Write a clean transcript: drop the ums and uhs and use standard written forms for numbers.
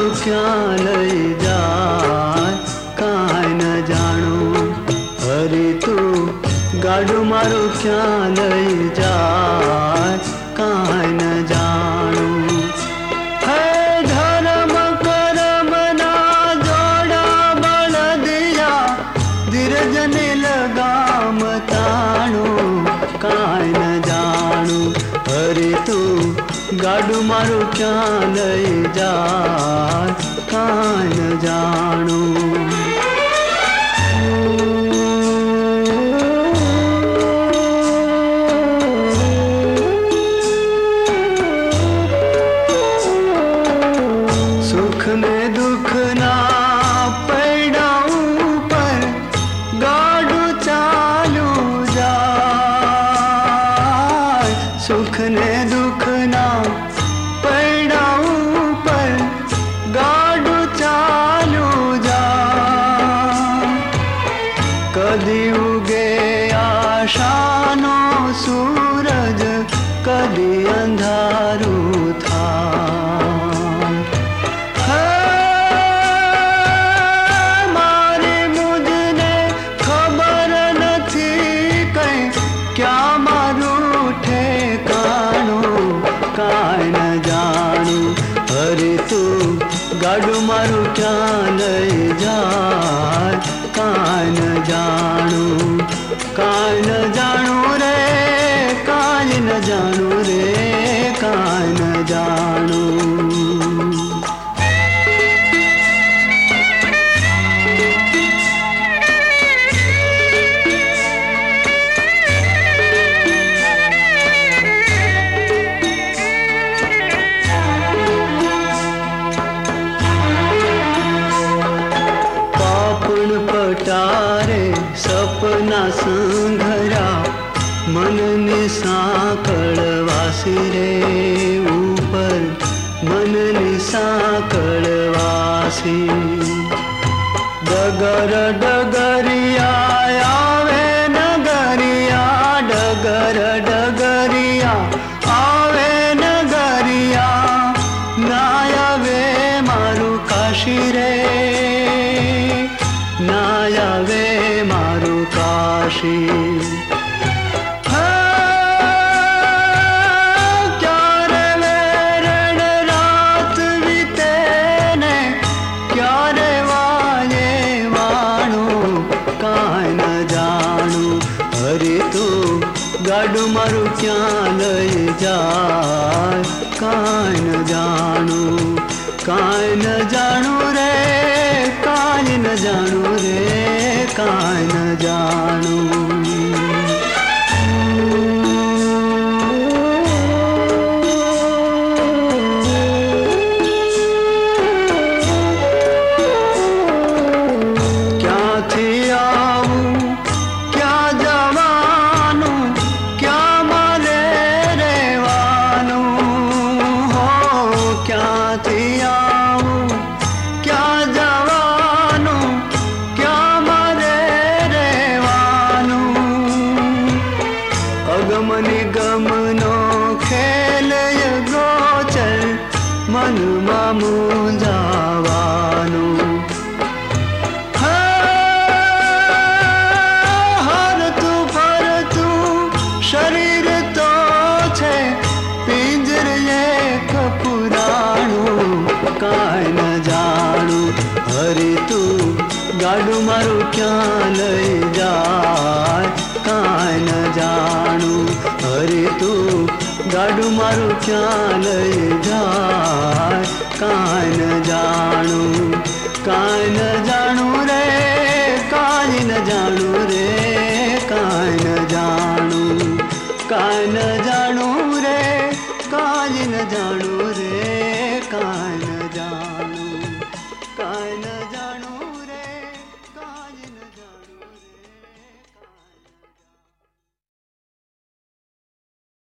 ક્યાં લઈ જાય કાંઈ ન જાણું. હરે તું ગાડું મારું ક્યાં લઈ જાય કાંઈ ન જાણું. હે ધર્મ કરમના જોડા બળદિયા ધીરજને લગામ તાણું કાંઈ ન જાણું. હરે તું ગાડું મારું ક્યાં લઈ જાય કાંઈ ન જાણું. સુખ ને દુઃખ ના પૈડા ઉપર ગાડું ચાલુ જાય. સુખ ને દુઃખ ના પૈડા ઉપર ગાડું ચાલુ જાય. કદી ઉગે આશાનો સૂરજ કદી અંધારું થાય. મારી મુજને ખબર નથી કઈ ક્યાં મારું ઠેકાણું કાંઈ ન જાણું. હરે તું ગાડું મારું ક્યાં લઈ જાય કાંઈ ન જાણું. કાંઈ ન જાણું રે કાંઈ ન જાણું રે કાંઈ ન જાણું. પટારે સપના સંઘરા મનને સાંકળ વાસી રે ઉપર મનને સાંકળ વાસી. ડગર ડગરિયા આવે નગરિયા ડગર ડગરિયા આવે નગરિયા ના આવે મારું કાશી રે ના આવે મારું કાશી. ક્યારે વેરણ રાત વીતે ને ક્યારે વાયે વાણું કાંઈ ન જાણું. હરે તું ગાડું મારું ક્યાં લઈ જાય કાંઈ ન જાણું. કાંઈ ન જાણું રે કાંઈ ન જાણું રે કાંઈ ન જાણું. ક્યાંથી આવું ક્યાં જવાનું ક્યાં મારે રહેવાનું. હો ક્યાંથી આવું ક્યાં જવાનું ક્યાં મારે રહેવાનું. અગમ નિગમનો ખેલ ગોચર મનમાં મૂંઝાવાનું. હરતું ફરતું શરીર તો છે પિંજર એક પુરાણું કાંઈ ન જાણું. હરે તું ગાડું મારું ક્યાં લઈ જાય કાંઈ ન જાણું. હરે તું ગાડું મારું ક્યાં લઈ જાય કાંઈ ન જાણું. કાંઈ ન જાણું રે કાંઈ ન જાણું રે કાંઈ ન જાણું. કાંઈ ન જાણું રે કાંઈ ન જાણું